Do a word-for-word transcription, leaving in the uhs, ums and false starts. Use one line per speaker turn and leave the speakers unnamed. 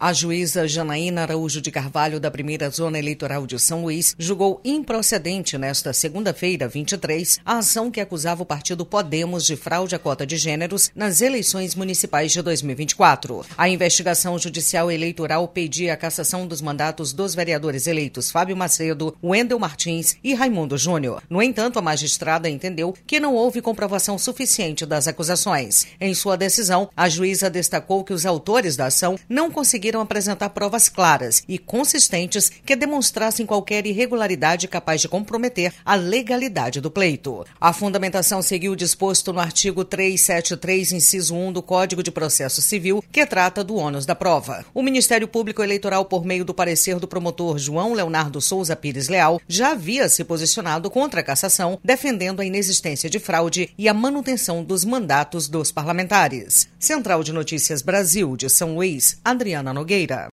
A juíza Janaína Araújo de Carvalho, da primeira Zona Eleitoral de São Luís, julgou improcedente nesta segunda-feira, vinte e três, a ação que acusava o partido Podemos de fraude à cota de gêneros nas eleições municipais de dois mil e vinte e quatro. A investigação judicial eleitoral pedia a cassação dos mandatos dos vereadores eleitos Fábio Macedo, Wendel Martins e Raimundo Júnior. No entanto, a magistrada entendeu que não houve comprovação suficiente das acusações. Em sua decisão, a juíza destacou que os autores da ação não conseguiram apresentar provas claras e consistentes que demonstrassem qualquer irregularidade capaz de comprometer a legalidade do pleito. A fundamentação seguiu o disposto no artigo trezentos e setenta e três, inciso um do Código de Processo Civil, que trata do ônus da prova. O Ministério Público Eleitoral, por meio do parecer do promotor João Leonardo Souza Pires Leal, já havia se posicionado contra a cassação, defendendo a inexistência de fraude e a manutenção dos mandatos dos parlamentares. Central de Notícias Brasil, de São Luís, Adriana Nogueira.